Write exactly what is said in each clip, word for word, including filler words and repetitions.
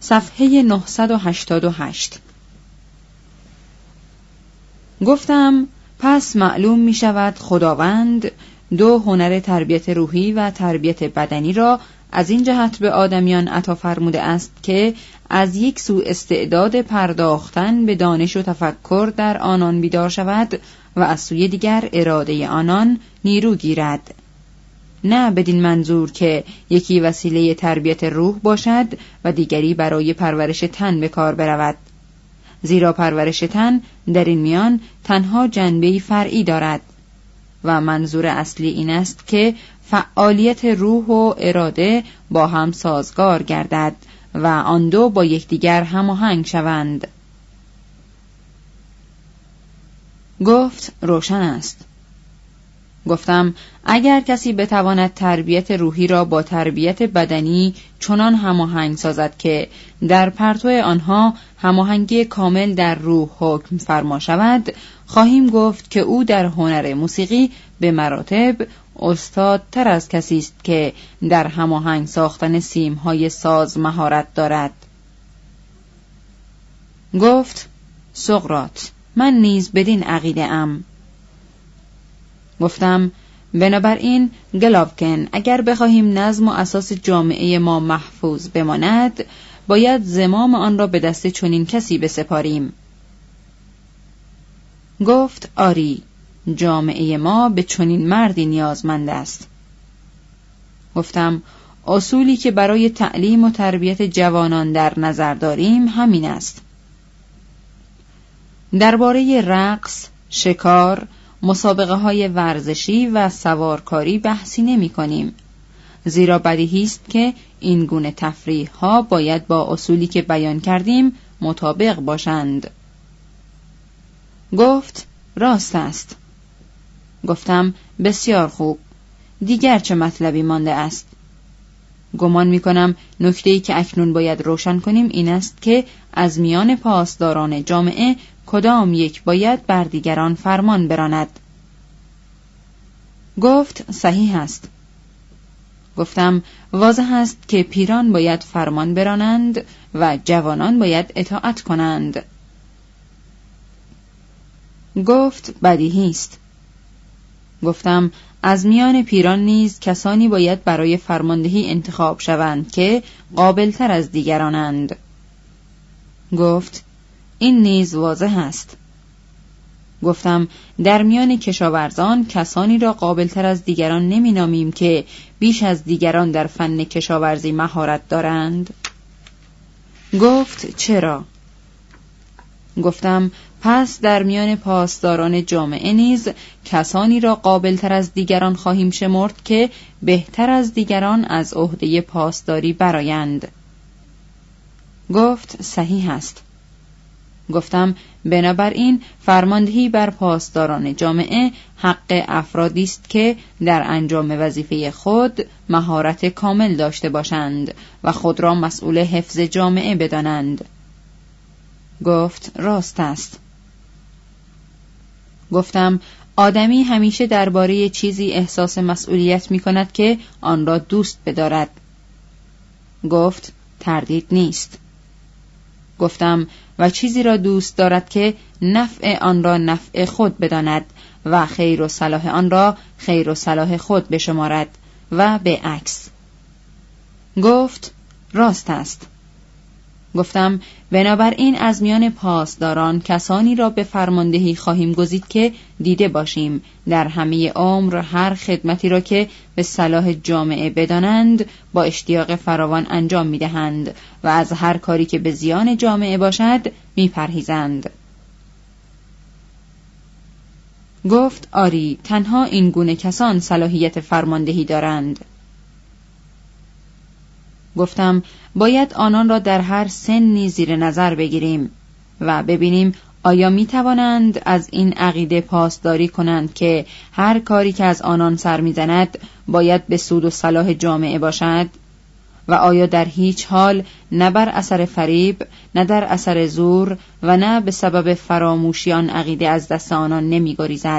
صفحه نهصد و هشتاد و هشت. گفتم پس معلوم می شود خداوند دو هنر تربیت روحی و تربیت بدنی را از این جهت به آدمیان عطا فرموده است که از یک سو استعداد پرداختن به دانش و تفکر در آنان بیدار شود و از سوی دیگر اراده آنان نیرو گیرد، نه بدین منظور که یکی وسیله تربیت روح باشد و دیگری برای پرورش تن به کار برود، زیرا پرورش تن در این میان تنها جنبه‌ای فرعی دارد و منظور اصلی این است که فعالیت روح و اراده با هم سازگار گردد و آن دو با یکدیگر هماهنگ شوند. گفت روشن است. گفتم اگر کسی بتواند تربیت روحی را با تربیت بدنی چنان هماهنگ سازد که در پرتو آنها هماهنگی کامل در روح حکم فرما شود، خواهیم گفت که او در هنر موسیقی به مراتب استادتر از کسی است که در هماهنگ ساختن سیم‌های ساز مهارت دارد. گفت سقراط من نیز بدین عقیده ام. گفتم بنابراین گلاوکن اگر بخواهیم نظم و اساس جامعه ما محفوظ بماند باید زمام آن را به دست چنین کسی بسپاریم. گفت آری، جامعه ما به چنین مردی نیازمند است. گفتم اصولی که برای تعلیم و تربیت جوانان در نظر داریم همین است. درباره رقص، شکار، مسابقه های ورزشی و سوارکاری بحثی نمی کنیم، زیرا بدیهی است که این گونه تفریح ها باید با اصولی که بیان کردیم مطابق باشند. گفت راست است. گفتم بسیار خوب، دیگر چه مطلبی مانده است؟ گمان می کنم نکته‌ای که اکنون باید روشن کنیم این است که از میان پاسداران جامعه کدام یک باید بر دیگران فرمان براند. گفت صحیح است. گفتم واضح است که پیران باید فرمان برانند و جوانان باید اطاعت کنند. گفت بدیهی است. گفتم از میان پیران نیز کسانی باید برای فرماندهی انتخاب شوند که قابلتر از دیگرانند. گفت این نیز واضح است. گفتم در میان کشاورزان کسانی را قابلتر از دیگران نمی نامیم که بیش از دیگران در فن کشاورزی مهارت دارند. گفت چرا؟ گفتم پس در میان پاسداران جامعه نیز کسانی را قابلتر از دیگران خواهیم شمرد که بهتر از دیگران از عهده پاسداری برآیند. گفت صحیح است. گفتم بنابراین فرماندهی بر پاسداران جامعه حق افرادی است که در انجام وظیفه خود مهارت کامل داشته باشند و خود را مسئول حفظ جامعه بدانند. گفت راست است. گفتم آدمی همیشه درباره چیزی احساس مسئولیت می کند که آن را دوست بدارد. گفت تردید نیست. گفتم و چیزی را دوست دارد که نفع آن را نفع خود بداند و خیر و صلاح آن را خیر و صلاح خود بشمارد و به عکس. گفت راست است. گفتم بنابراین از میان پاسداران کسانی را به فرماندهی خواهیم گزید که دیده باشیم در همه عمر هر خدمتی را که به صلاح جامعه بدانند با اشتیاق فراوان انجام می‌دهند و از هر کاری که به زیان جامعه باشد می‌پرهیزند. گفت آری، تنها این گونه کسان صلاحیت فرماندهی دارند. گفتم باید آنان را در هر سنی زیر نظر بگیریم و ببینیم آیا می توانند از این عقیده پاسداری کنند که هر کاری که از آنان سر می زند باید به سود و صلاح جامعه باشد و آیا در هیچ حال نه بر اثر فریب، نه در اثر زور و نه به سبب فراموشی آن عقیده از دست آنان نمی گریزد.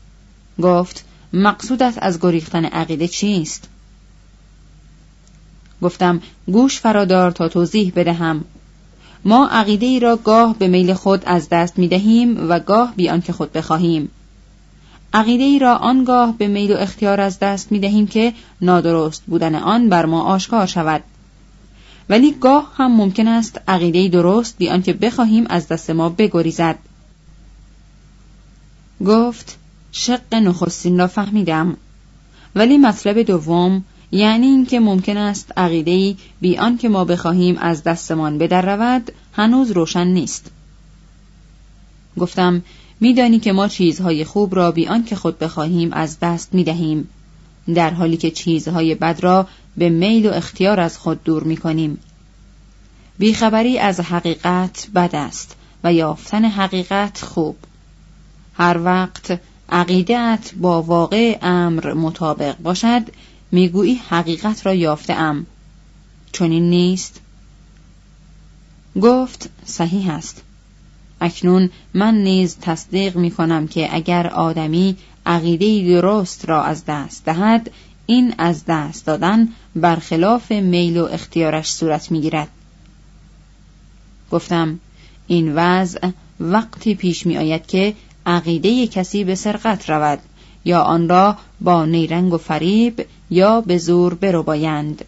گفت مقصودت از گریختن عقیده چیست؟ گفتم گوش فرادار تا توضیح بدهم. ما عقیده ای را گاه به میل خود از دست می دهیم و گاه بی آنکه خود بخواهیم. عقیده ای را آنگاه به میل و اختیار از دست می دهیم که نادرست بودن آن بر ما آشکار شود. ولی گاه هم ممکن است عقیده درست بی آنکه بخواهیم از دست ما بگریزد. گفت شق نخستین را فهمیدم، ولی مطلب دوم، یعنی اینکه ممکن است عقیده‌ای بی آنکه ما بخواهیم از دستمان بدر رود، هنوز روشن نیست. گفتم میدانی که ما چیزهای خوب را بی آنکه خود بخواهیم از دست میدهیم، در حالی که چیزهای بد را به میل و اختیار از خود دور میکنیم. بیخبری از حقیقت بد است و یافتن حقیقت خوب. هر وقت عقیده‌ات با واقع امر مطابق باشد، میگویی حقیقت را یافته‌ام. چنین نیست؟ گفت صحیح است. اکنون من نیز تصدیق می‌کنم که اگر آدمی عقیده‌ای درست را از دست دهد، این از دست دادن برخلاف میل و اختیارش صورت می‌گیرد. گفتم این وضع وقتی پیش می‌آید که عقیده کسی به سرقت رود یا آن را با نیرنگ و فریب یا به زور بربایند.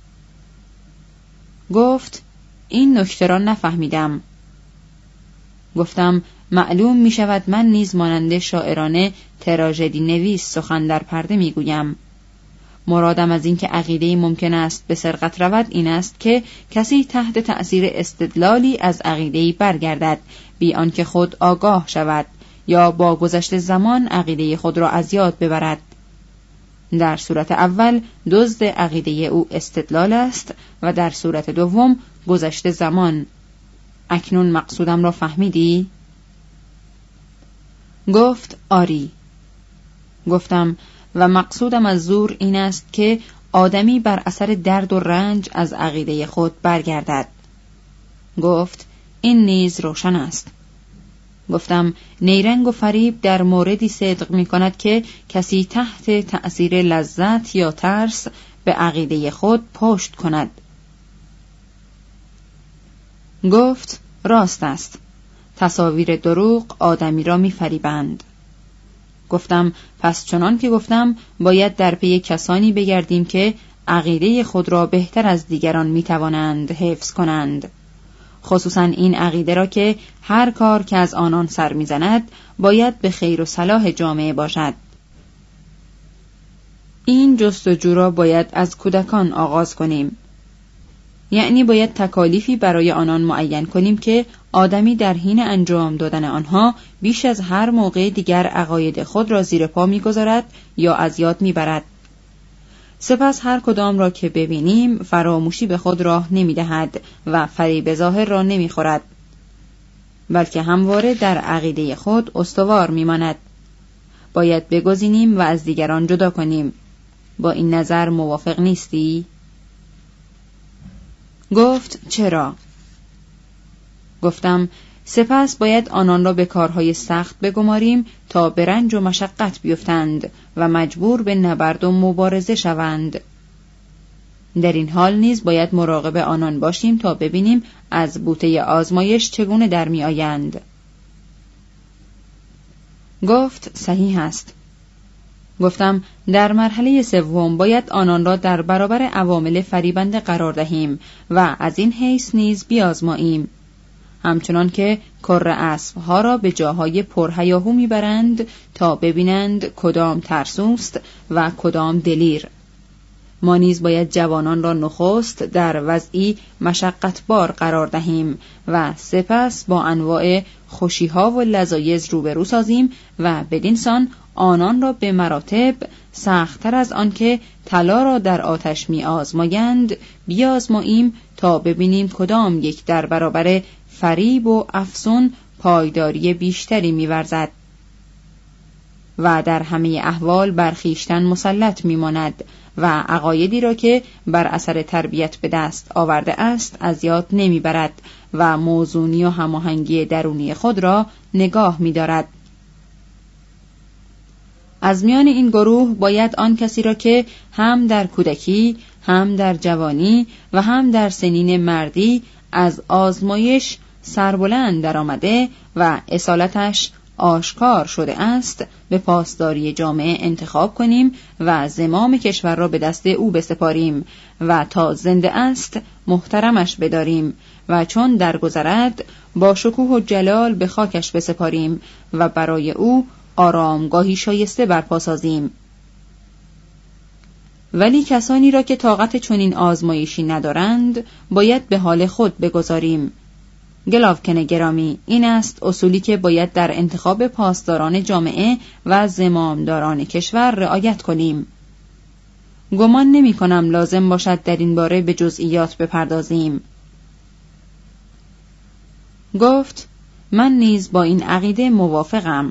گفت این نکته را نفهمیدم. گفتم معلوم می شود من نیز مانند شاعرانه تراژدی نویس سخن در پرده می گویم. مرادم از این که عقیده‌ای ممکن است به سرقت رود این است که کسی تحت تأثیر استدلالی از عقیده‌ای برگردد بی آنکه خود آگاه شود یا با گذشت زمان عقیده خود را از یاد ببرد. در صورت اول دزد عقیده او استدلال است و در صورت دوم گذشت زمان. اکنون مقصودم را فهمیدی؟ گفت آری. گفتم و مقصودم از زور این است که آدمی بر اثر درد و رنج از عقیده خود برگردد. گفت این نیز روشن است. گفتم نیرنگ و فریب در موردی صدق می کند که کسی تحت تأثیر لذت یا ترس به عقیده خود پشت کند. گفت راست است. تصاویر دروغ آدمی را می فریبند. گفتم پس چنان که گفتم باید در پی کسانی بگردیم که عقیده خود را بهتر از دیگران می توانند حفظ کنند، خصوصا این عقیده را که هر کار که از آنان سر می‌زند باید به خیر و صلاح جامعه باشد. این جستجو را باید از کودکان آغاز کنیم. یعنی باید تکالیفی برای آنان معین کنیم که آدمی در حین انجام دادن آنها بیش از هر موقع دیگر عقاید خود را زیر پا می‌گذارد یا از یاد می‌برد. سپس هر کدام را که ببینیم فراموشی به خود راه نمی‌دهد و فریب ظاهر را نمی‌خورد، بلکه همواره در عقیده خود استوار می‌ماند. باید بگزینیم و از دیگران جدا کنیم. با این نظر موافق نیستی؟ گفت چرا؟ گفتم سپس باید آنان را به کارهای سخت بگماریم تا به رنج و مشقت بیفتند و مجبور به نبرد و مبارزه شوند. در این حال نیز باید مراقب آنان باشیم تا ببینیم از بوته آزمایش چگونه در می آیند. گفت صحیح است. گفتم در مرحله سوم باید آنان را در برابر عوامل فریبنده قرار دهیم و از این حیث نیز بیازماییم، همچنان که کر اسب‌ها را به جاهای پرهیاهو میبرند تا ببینند کدام ترسوست و کدام دلیر. ما نیز باید جوانان را نخست در وضعی مشقتبار قرار دهیم و سپس با انواع خوشی‌ها و لذایذ روبرو سازیم و بدین سان آنان را به مراتب سخت‌تر از آن که طلا را در آتش می‌آزمایند بیازماییم تا ببینیم کدام یک در برابر فریب و افسون پایداری بیشتری می‌ورزد و در همه احوال بر خویشتن مسلط می‌ماند و عقایدی را که بر اثر تربیت به دست آورده است از یاد نمی‌برد و موزونی و هماهنگی درونی خود را نگاه می‌دارد. از میان این گروه باید آن کسی را که هم در کودکی هم در جوانی و هم در سنین مردی از آزمایش سربلند در آمده و اصالتش آشکار شده است، به پاسداری جامعه انتخاب کنیم و زمام کشور را به دست او بسپاریم و تا زنده است محترمش بداریم و چون درگذرد با شکوه و جلال به خاکش بسپاریم و برای او آرامگاهی شایسته برپا سازیم. ولی کسانی را که طاقت چنین آزمایشی ندارند باید به حال خود بگذاریم. گلاوکن گرامی، این است اصولی که باید در انتخاب پاسداران جامعه و زمامداران کشور رعایت کنیم. گمان نمی کنم لازم باشد در این باره به جزئیات بپردازیم. گفت من نیز با این عقیده موافقم.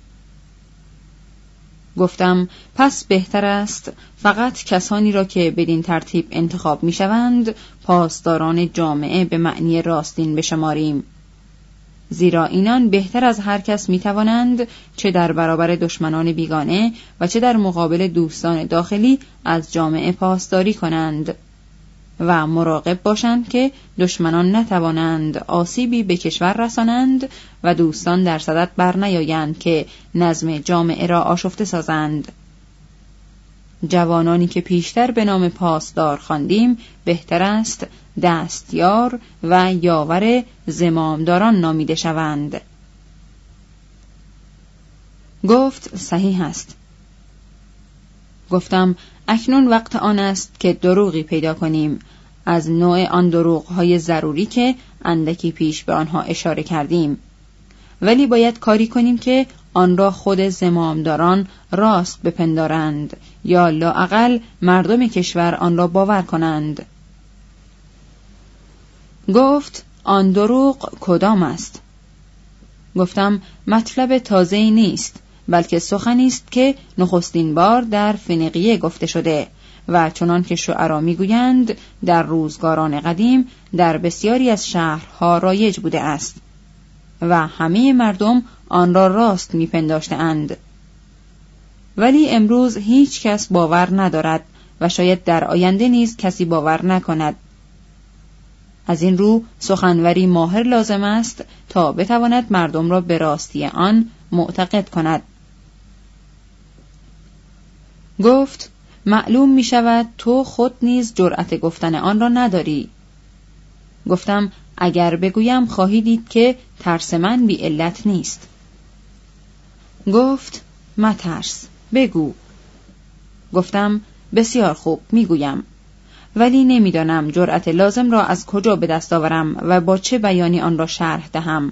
گفتم پس بهتر است فقط کسانی را که بدین ترتیب انتخاب می شوند پاسداران جامعه به معنی راستین بشماریم، زیرا اینان بهتر از هر کس می توانند چه در برابر دشمنان بیگانه و چه در مقابل دوستان داخلی از جامعه پاسداری کنند و مراقب باشند که دشمنان نتوانند آسیبی به کشور رسانند و دوستان در صدد بر نیایند که نظم جامعه را آشفته سازند. جوانانی که پیشتر به نام پاسدار خواندیم بهتر است دستیار و یاور زمامداران نامیده شوند. گفت صحیح است. گفتم اکنون وقت آن است که دروغی پیدا کنیم از نوع آن دروغ‌های ضروری که اندکی پیش به آنها اشاره کردیم، ولی باید کاری کنیم که آن را خود زمامداران راست بپندارند یا لااقل مردم کشور آن را باور کنند. گفت آن دروغ کدام است؟ گفتم مطلب تازه‌ای نیست، بلکه سخنی است که نخستین بار در فنیقیه گفته شده و چنان که شعرا میگویند در روزگاران قدیم در بسیاری از شهرها رایج بوده است و همه مردم آن را راست میپنداشتند، ولی امروز هیچ کس باور ندارد و شاید در آینده نیز کسی باور نکند. از این رو سخنوری ماهر لازم است تا بتواند مردم را به راستی آن معتقد کند. گفت معلوم می شود تو خود نیز جرأت گفتن آن را نداری. گفتم اگر بگویم خواهی دید که ترس من بی علت نیست. گفت مترس، بگو. گفتم بسیار خوب، میگویم، ولی نمیدانم جرأت لازم را از کجا به دست آورم و با چه بیانی آن را شرح دهم.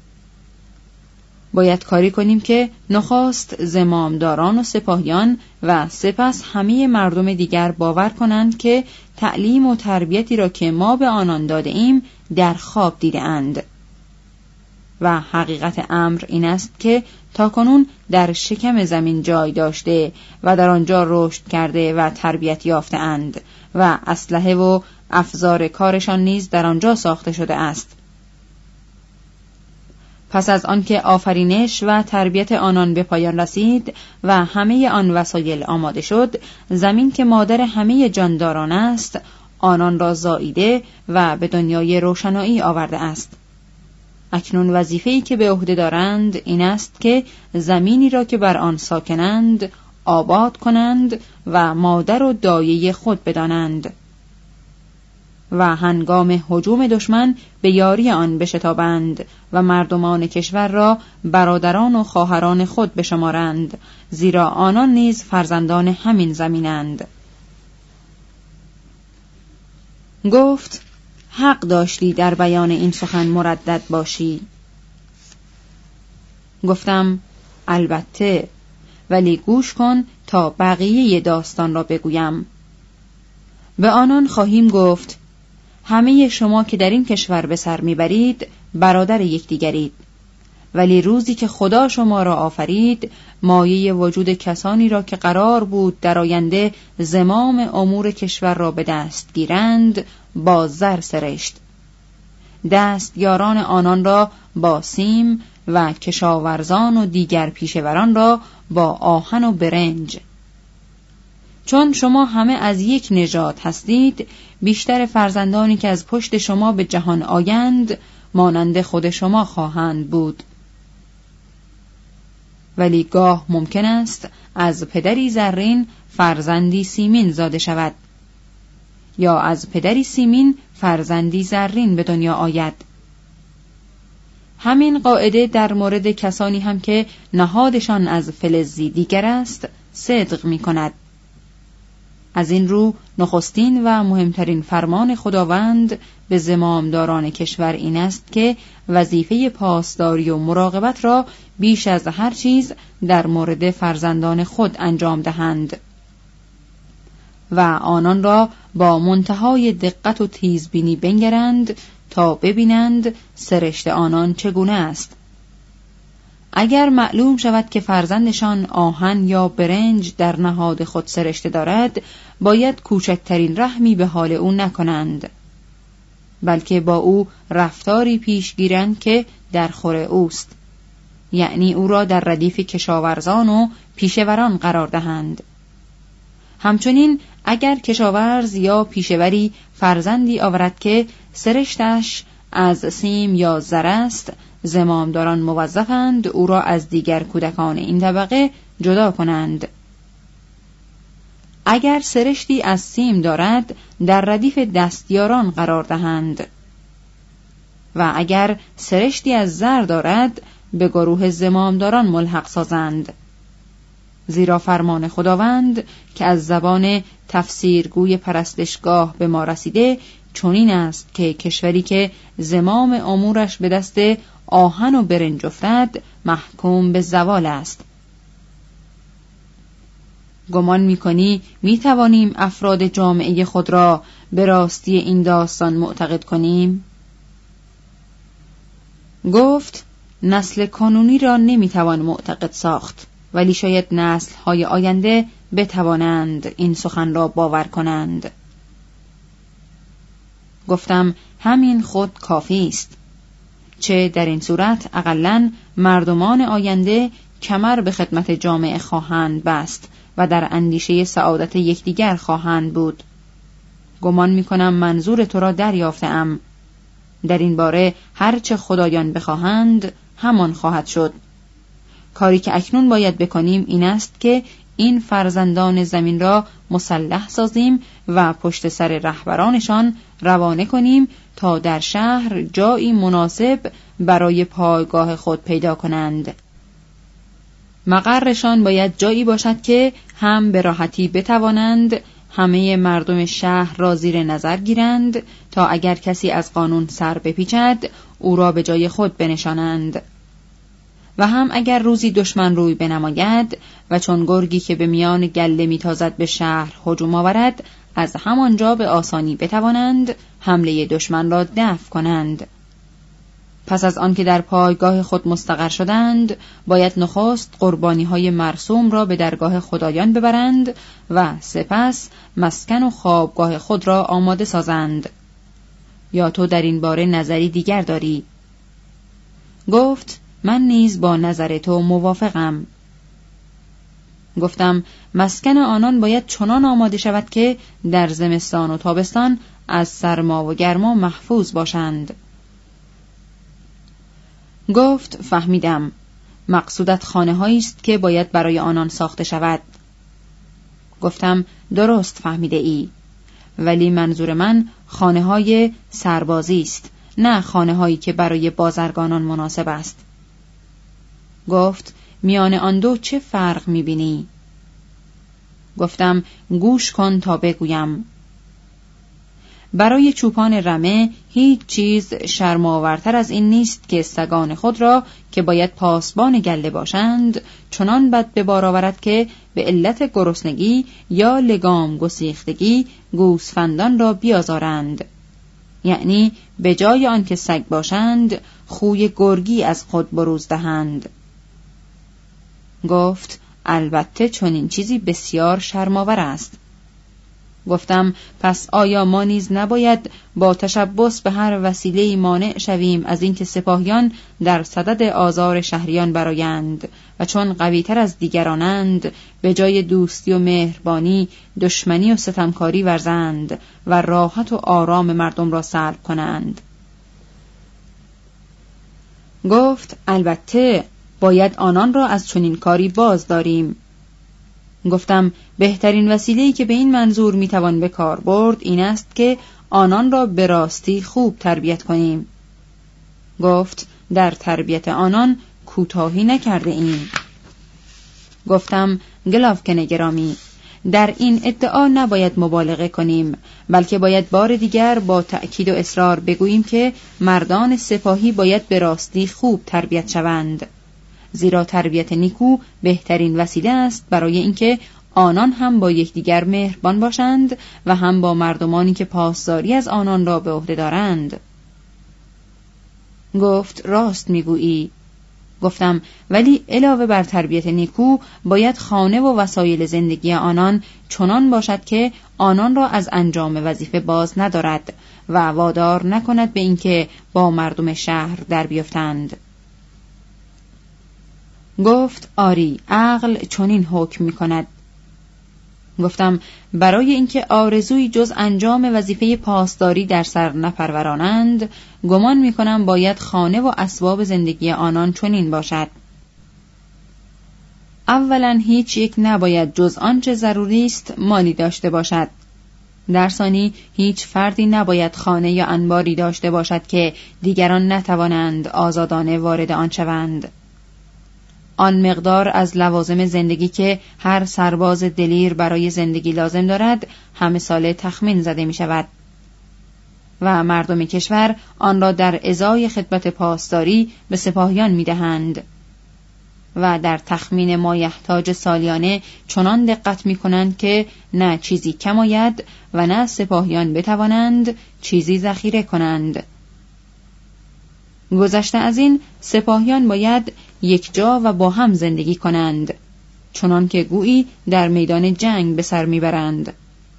باید کاری کنیم که نخست زمامداران و سپاهیان و سپس همه مردم دیگر باور کنند که تعلیم و تربیتی را که ما به آنان داده ایم در خواب دیده اند و حقیقت امر این است که تاکنون در شکم زمین جای داشته و در آنجا رشد کرده و تربیت یافته اند و اسلحه و افزار کارشان نیز در آنجا ساخته شده است. پس از آنکه آفرینش و تربیت آنان به پایان رسید و همه آن وسایل آماده شد، زمین که مادر همه جانداران است آنان را زاییده و به دنیای روشنایی آورده است. اکنون وظیفه‌ای که به عهده دارند این است که زمینی را که بر آن ساکنند آباد کنند و مادر و دایه خود بدانند و هنگام هجوم دشمن به یاری آن بشتابند و مردمان کشور را برادران و خواهران خود بشمارند، زیرا آنان نیز فرزندان همین زمینند. گفت حق داشتی در بیان این سخن مردد باشی. گفتم البته، ولی گوش کن تا بقیه داستان را بگویم. به آنان خواهیم گفت همه شما که در این کشور به سر میبرید برادر یکدیگرید، ولی روزی که خدا شما را آفرید مایه وجود کسانی را که قرار بود در آینده زمام امور کشور را به دست گیرند با زر سرشت، دستیاران آنان را با سیم و کشاورزان و دیگر پیشوران را با آهن و برنج. چون شما همه از یک نژاد هستید، بیشتر فرزندانی که از پشت شما به جهان آیند مانند خود شما خواهند بود. ولی گاه ممکن است از پدری زرین فرزندی سیمین زاده شود، یا از پدری سیمین فرزندی زرین به دنیا آید. همین قاعده در مورد کسانی هم که نهادشان از فلزی دیگر است صدق می کند. از این رو نخستین و مهمترین فرمان خداوند به زمامداران کشور این است که وظیفه پاسداری و مراقبت را بیش از هر چیز در مورد فرزندان خود انجام دهند و آنان را با منتهای دقت و تیزبینی بنگرند تا ببینند سرشت آنان چگونه است. اگر معلوم شود که فرزندشان آهن یا برنج در نهاد خود سرشته دارد، باید کوچکترین رحمی به حال او نکنند، بلکه با او رفتاری پیش گیرند که در خور اوست، یعنی او را در ردیف کشاورزان و پیشوران قرار دهند. همچنین اگر کشاورز یا پیشوری فرزندی آورد که سرشتش از سیم یا زر است، زمامداران موظفند او را از دیگر کودکان این طبقه جدا کنند. اگر سرشتی از سیم دارد، در ردیف دستیاران قرار دهند و اگر سرشتی از زر دارد، به گروه زمامداران ملحق سازند. زیرا فرمان خداوند که از زبان تفسیرگوی پرستشگاه به ما رسیده چنین است که کشوری که زمام امورش به دست آهن و برنج افتد محکوم به زوال است. گمان می‌کنی می‌توانیم افراد جامعه خود را به راستی این داستان معتقد کنیم؟ گفت نسل کنونی را نمی‌توان معتقد ساخت، ولی شاید نسل‌های آینده بتوانند این سخن را باور کنند. گفتم همین خود کافی است. چه در این صورت اقلن مردمان آینده کمر به خدمت جامعه خواهند بست و در اندیشه سعادت یکدیگر خواهند بود. گمان می‌کنم منظور تو را دریافته‌ام. در این باره هر چه خدایان بخواهند همان خواهد شد. کاری که اکنون باید بکنیم این است که این فرزندان زمین را مسلح سازیم و پشت سر رهبرانشان روانه کنیم تا در شهر جایی مناسب برای پایگاه خود پیدا کنند. مقرشان باید جایی باشد که هم به راحتی بتوانند همه مردم شهر را زیر نظر گیرند تا اگر کسی از قانون سر بپیچد او را به جای خود بنشانند، و هم اگر روزی دشمن روی بنماید و چون گرگی که به میان گله میتازد به شهر هجوم آورد، از همانجا به آسانی بتوانند حمله دشمن را دفع کنند. پس از آن که در پایگاه خود مستقر شدند، باید نخست قربانی‌های مرسوم را به درگاه خدایان ببرند و سپس مسکن و خوابگاه خود را آماده سازند. یا تو در این باره نظری دیگر داری؟ گفت من نیز با نظر تو موافقم. گفتم مسکن آنان باید چنان آماده شود که در زمستان و تابستان از سرما و گرما محفوظ باشند. گفت فهمیدم. مقصودت خانه هایی است که باید برای آنان ساخته شود. گفتم درست فهمیده ای، ولی منظور من خانه های سربازی است، نه خانه هایی که برای بازرگانان مناسب است. گفت میان آن دو چه فرق می‌بینی؟ گفتم گوش کن تا بگویم. برای چوپان رمه هیچ چیز شرم‌آورتر از این نیست که سگان خود را که باید پاسبان گله باشند چنان بد به بار آورد که به علت گرسنگی یا لگام گسیختگی گوسفندان را بیازارند، یعنی به جای آن که سگ باشند خوی گرگی از خود بروز دهند. گفت البته چنین چیزی بسیار شرم‌آور است. گفتم پس آیا ما نیز نباید با تشبث به هر وسیله‌ای مانع شویم از اینکه سپاهیان در صدد آزار شهریان برآیند و چون قوی‌تر از دیگرانند به جای دوستی و مهربانی دشمنی و ستمکاری ورزند و راحت و آرام مردم را سلب کنند؟ گفت البته باید آنان را از چنین کاری باز داریم. گفتم بهترین وسیله‌ای که به این منظور میتوان به کار برد این است که آنان را به راستی خوب تربیت کنیم. گفت در تربیت آنان کوتاهی نکرده ایم. گفتم گلاوکن گرامی، در این ادعا نباید مبالغه کنیم، بلکه باید بار دیگر با تأکید و اصرار بگوییم که مردان سپاهی باید به راستی خوب تربیت شوند، زیرا تربیت نیکو بهترین وسیله است برای اینکه آنان هم با یکدیگر مهربان باشند و هم با مردمانی که پاسداری از آنان را به عهده دارند. گفت راست میگویی. گفتم ولی علاوه بر تربیت نیکو باید خانه و وسایل زندگی آنان چنان باشد که آنان را از انجام وظیفه باز ندارد و وادار نکند به اینکه با مردم شهر در بیفتند. گفت آری، عقل چنین حکم می‌کند. گفتم برای اینکه آرزوی جز انجام وظیفه پاسداری در سر نپرورانند، گمان می‌کنم باید خانه و اسباب زندگی آنان چنین باشد. اولا هیچ یک نباید جز آنچه ضروری است مالی داشته باشد. در ثانی هیچ فردی نباید خانه یا انباری داشته باشد که دیگران نتوانند آزادانه وارد آن شوند. آن مقدار از لوازم زندگی که هر سرباز دلیر برای زندگی لازم دارد همه ساله تخمین زده می شود و مردم کشور آن را در ازای خدمت پاسداری به سپاهیان می دهند و در تخمین مایحتاج سالیانه چنان دقت می کنند که نه چیزی کم آید و نه سپاهیان بتوانند چیزی ذخیره کنند. گذشته از این سپاهیان باید یک جا و با هم زندگی کنند، چنان که گویی در میدان جنگ به سر میبرند.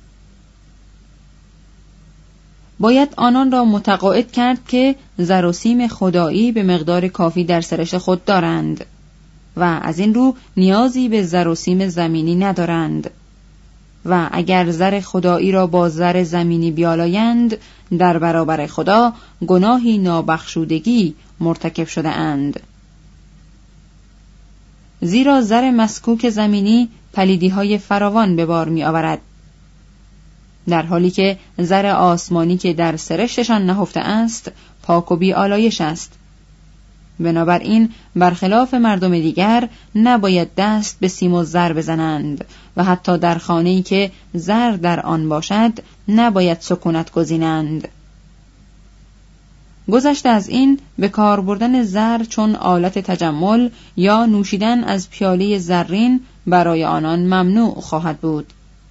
باید آنان را متقاعد کرد که زر و سیم خدایی به مقدار کافی در سرشت خود دارند و از این رو نیازی به زر و سیم زمینی ندارند و اگر زر خدایی را با زر زمینی بیالایند در برابر خدا گناهی نابخشودگی مرتکب شده اند. زیرا زر مسکوک زمینی پلیدی‌های فراوان به بار می آورد، در حالی که زر آسمانی که در سرشتشان نهفته است پاک و بی آلایش است. بنابراین برخلاف مردم دیگر نباید دست به سیم و زر بزنند و حتی در خانه‌ای که زر در آن باشد نباید سکونت گزینند. گذشته از این به کار بردن زر چون آلت تجمل یا نوشیدن از پیاله زرین برای آنان ممنوع خواهد بود.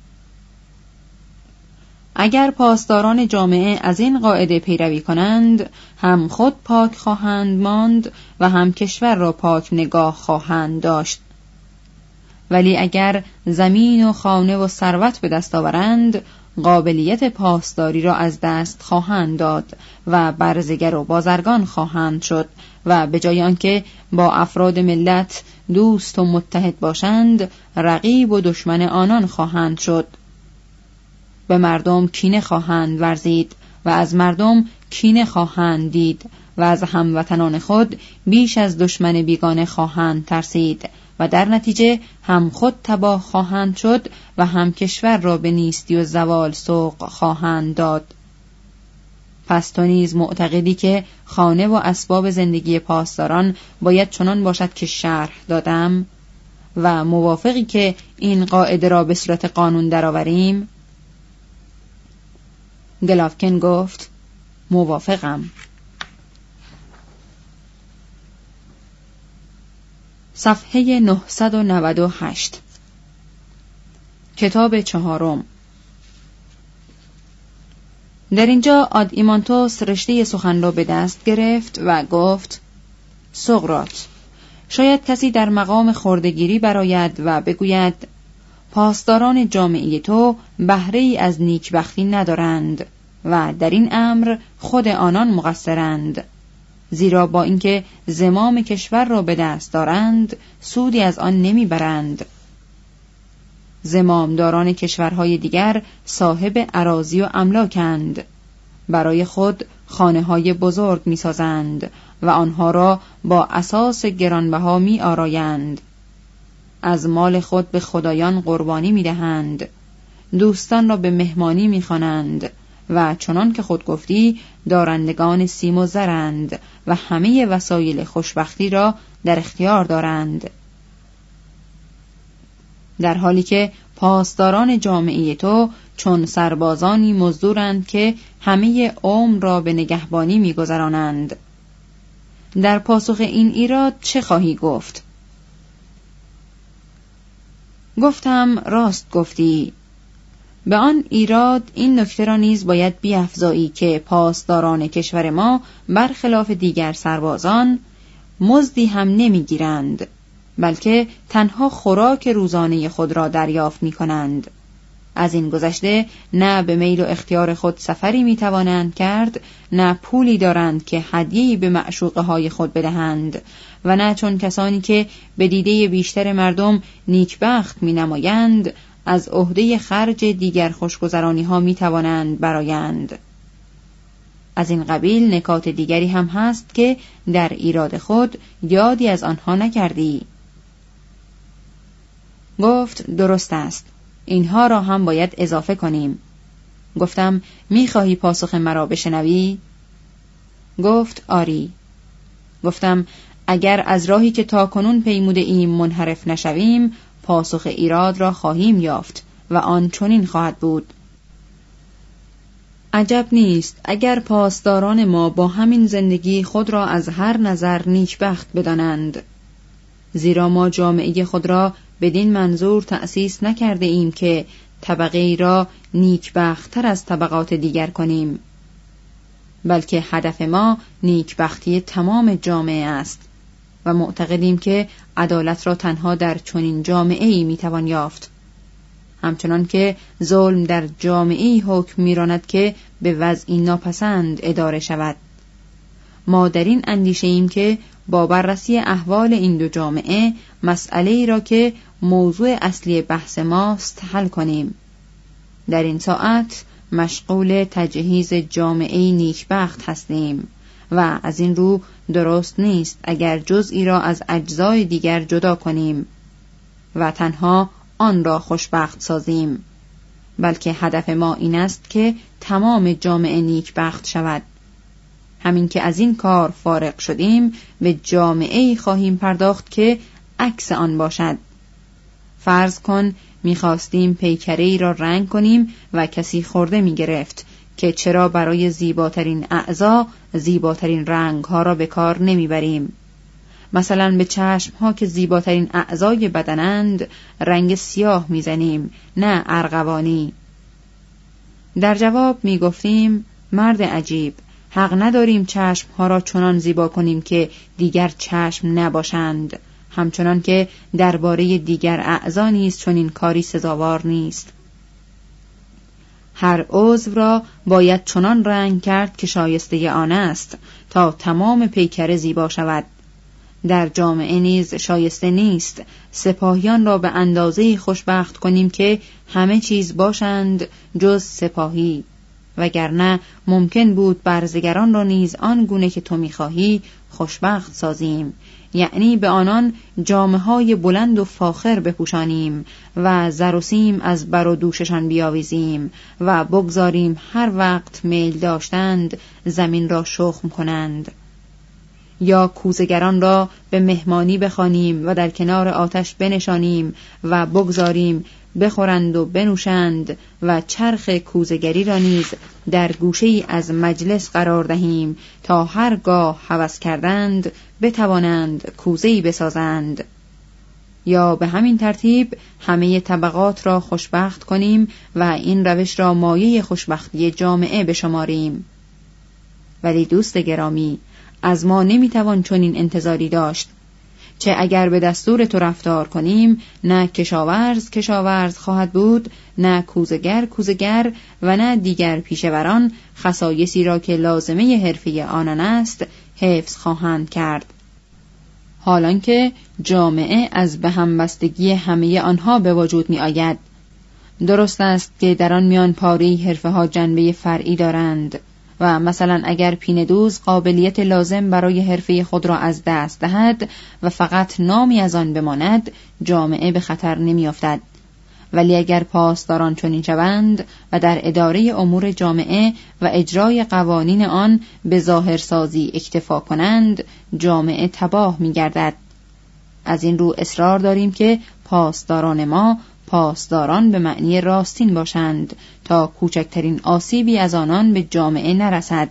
اگر پاسداران جامعه از این قاعده پیروی کنند هم خود پاک خواهند ماند و هم کشور را پاک نگاه خواهند داشت. ولی اگر زمین و خانه و ثروت به دست آورند قابلیت پاسداری را از دست خواهند داد و برزگر و بازرگان خواهند شد و به جای آنکه با افراد ملت دوست و متحد باشند رقیب و دشمن آنان خواهند شد. به مردم کینه خواهند ورزید و از مردم کینه خواهند دید و از هموطنان خود بیش از دشمن بیگانه خواهند ترسید و در نتیجه هم خود تباه خواهند شد و هم کشور را به نیستی و زوال سوق خواهند داد. پس تو نیز معتقدی که خانه و اسباب زندگی پاسداران باید چنان باشد که شرح دادم و موافقی که این قاعده را به صورت قانون درآوریم؟ گلاوکن گفت موافقم. صفحه نهصد و نود و هشت. کتاب چهارم. در اینجا آدیمانتوس رشته سخن را به دست گرفت و گفت سقراط، شاید کسی در مقام خردگیری براید و بگوید پاسداران جامعه تو بهره ای از نیکبختی ندارند و در این امر خود آنان مقصرند، زیرا با اینکه زمام کشور را به دست دارند سودی از آن نمیبرند. زمامداران کشورهای دیگر صاحب اراضی و املاکند، برای خود خانه‌های بزرگ می‌سازند و آنها را با اساس گرانبها می‌آرایند. از مال خود به خدایان قربانی می‌دهند، دوستان را به مهمانی می‌خوانند و چنان که خود گفتی دارندگان سیم و زرند و همه وسایل خوشبختی را در اختیار دارند، در حالی که پاسداران جامعه تو چون سربازانی مزدورند که همه عمر را به نگهبانی می‌گذرانند. در پاسخ این ایراد چه خواهی گفت؟ گفتم راست گفتی. به آن ایراد این نکته را نیز باید بیفزایی که پاسداران کشور ما برخلاف دیگر سربازان مزدی هم نمیگیرند، بلکه تنها خوراک روزانه خود را دریافت می کنند. از این گذشته نه به میل و اختیار خود سفری می توانند کرد، نه پولی دارند که هدیه‌ای به معشوقه های خود بدهند و نه چون کسانی که به دیده بیشتر مردم نیکبخت می نمایند از عهده خرج دیگر خوشگذرانی ها می توانند برآیند. از این قبیل نکات دیگری هم هست که در ایراد خود یادی از آنها نکردی. گفت درست است، اینها را هم باید اضافه کنیم. گفتم میخواهی پاسخ مرا بشنوی؟ گفت آری. گفتم اگر از راهی که تاکنون پیموده ایم منحرف نشویم پاسخ ایراد را خواهیم یافت و آن چنین خواهد بود: عجب نیست اگر پاسداران ما با همین زندگی خود را از هر نظر نیکبخت بدانند، زیرا ما جامعه خود را بدین منظور تأسیس نکرده ایم که طبقه ای را نیکبخت‌تر از طبقات دیگر کنیم، بلکه هدف ما نیکبختی تمام جامعه است و معتقدیم که عدالت را تنها در چنین جامعه‌ای میتوان یافت، همچنان که ظلم در جامعه‌ای حکم میراند که به وضعی ناپسند اداره شود. ما در این اندیشه ایم که با بررسی احوال این دو جامعه مسئله ای را که موضوع اصلی بحث ماست حل کنیم. در این ساعت مشغول تجهیز جامعه نیکبخت هستیم و از این رو درست نیست اگر جزئی را از اجزای دیگر جدا کنیم و تنها آن را خوشبخت سازیم، بلکه هدف ما این است که تمام جامعه نیکبخت شود. همین که از این کار فارغ شدیم به جامعه‌ای خواهیم پرداخت که عکس آن باشد. فرض کن می‌خواستیم پیکره‌ای را رنگ کنیم و کسی خورده می‌گرفت که چرا برای زیباترین اعضا زیباترین رنگ‌ها را به کار نمی‌بریم. مثلا به چشم‌ها که زیباترین اعضای بدنند رنگ سیاه می‌زنیم، نه ارغوانی. در جواب می‌گفتیم مرد عجیب، حق نداریم چشم‌ها را چنان زیبا کنیم که دیگر چشم نباشند، همچنان که درباره دیگر اعضا نیز چنین کاری سزاوار نیست. هر عضو را باید چنان رنگ کرد که شایسته آن است تا تمام پیکر زیبا شود. در جامعه نیز شایسته نیست سپاهیان را به اندازه‌ای خوشبخت کنیم که همه چیز باشند جز سپاهی، وگرنه ممکن بود برزگران را نیز آن گونه که تو می‌خواهی خوشبخت سازیم، یعنی به آنان جامه‌های بلند و فاخر بپوشانیم و زر و سیم از بر و دوششان بیاویزیم و بگذاریم هر وقت میل داشتند زمین را شخم کنند، یا کوزگران را به مهمانی بخوانیم و در کنار آتش بنشانیم و بگذاریم بخورند و بنوشند و چرخ کوزگری را نیز در گوشه‌ای از مجلس قرار دهیم تا هرگاه هوس کردند بتوانند کوزه‌ای بسازند، یا به همین ترتیب همه طبقات را خوشبخت کنیم و این روش را مایه خوشبختی جامعه بشماریم. ولی دوست گرامی، از ما نمیتوان چنین انتظاری داشت، چه اگر به دستور تو رفتار کنیم، نه کشاورز کشاورز خواهد بود، نه کوزگر کوزگر و نه دیگر پیشوران خصایصی را که لازمه حرفه آنان است حفظ خواهند کرد. حالان که جامعه از به هم بستگی همه آنها به وجود می آید. درست است که در آن میان پاری حرفه ها جنبه فرعی دارند و مثلا اگر پیندوز قابلیت لازم برای حرفه خود را از دست دهد و فقط نامی از آن بماند، جامعه به خطر نمی افتد. ولی اگر پاسداران چنین شوند و در اداره امور جامعه و اجرای قوانین آن به ظاهرسازی اکتفا کنند، جامعه تباه می گردد. از این رو اصرار داریم که پاسداران ما پاسداران به معنی راستین باشند تا کوچکترین آسیبی از آنان به جامعه نرسد.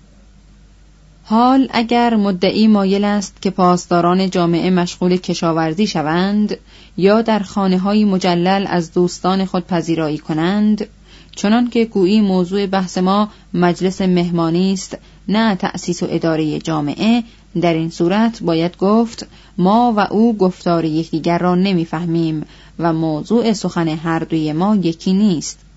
حال اگر مدعی مایل است که پاسداران جامعه مشغول کشاورزی شوند یا در خانه‌های مجلل از دوستان خود پذیرایی کنند، چنان که گویی موضوع بحث ما مجلس مهمانی است نه تأسیس و اداره جامعه، در این صورت باید گفت ما و او گفتار یکدیگر را نمی‌فهمیم و موضوع سخن هر دوی ما یکی نیست.